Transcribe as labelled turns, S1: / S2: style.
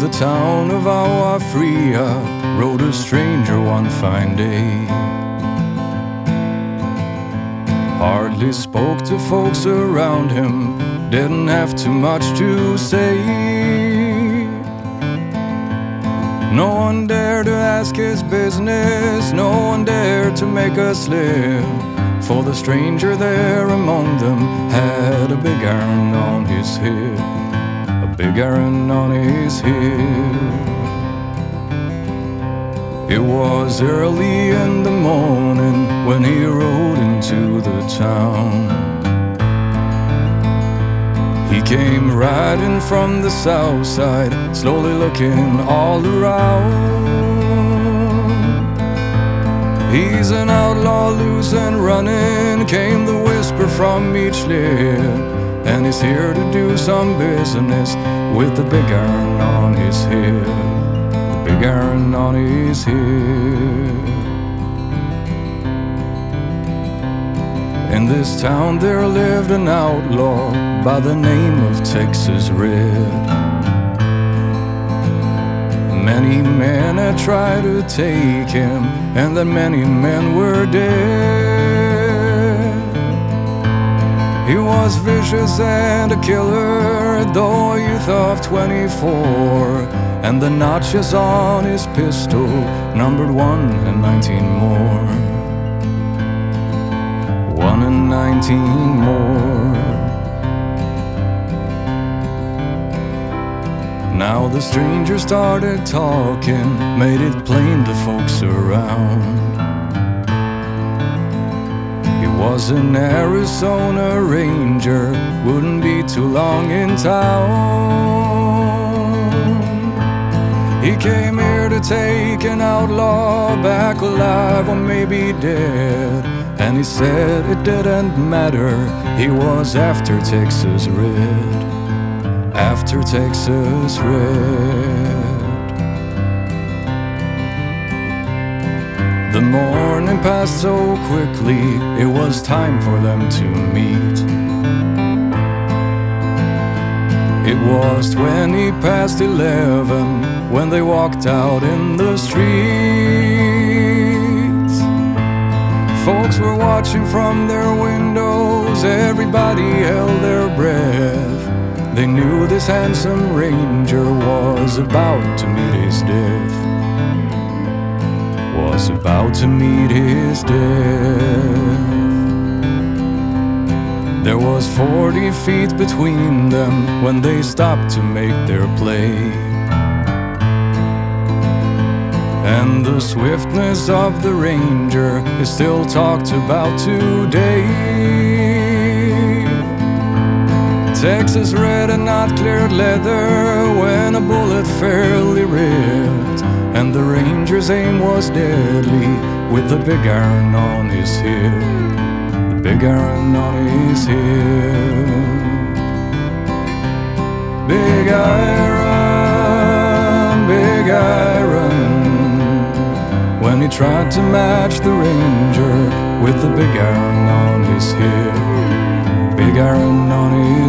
S1: the town of Agua Fria rode a stranger one fine day. Hardly spoke to folks around him, didn't have too much to say. No one dared to ask his business, no one dared to make a slip, for the stranger there among them had a big iron on his hip, a big iron on his hip. It was early in the morning when he rode into the town. He came riding from the south side, slowly looking all around. He's an outlaw, loose and running, came the whisper from each lip, and he's here to do some business with the big iron on his hip, the big iron on his hip. In this town there lived an outlaw by the name of Texas Red. Many men had tried to take him, and then many men were dead. He was vicious and a killer, though a youth of 24, and the notches on his pistol numbered 1 and 19 more. 1 and 19 more. Now the stranger started talking, made it plain to folks around. He was an Arizona Ranger, wouldn't be too long in town. He came here to take an outlaw back alive or maybe dead, and he said it didn't matter, he was after Texas Red, after Texas Red. The morning passed so quickly, it was time for them to meet. It was 20 past 11 when they walked out in the streets. Folks were watching from their windows, everybody held their breath. They knew this handsome ranger was about to meet his death, was about to meet his death. There was 40 feet between them when they stopped to make their play. And the swiftness of the ranger is still talked about today. Texas Red had not cleared leather when a bullet fairly ripped, and the ranger's aim was deadly with the big iron on his hip, the big iron on his hip. Big iron, big iron. When he tried to match the ranger with the big iron on his hip, big iron on his hip.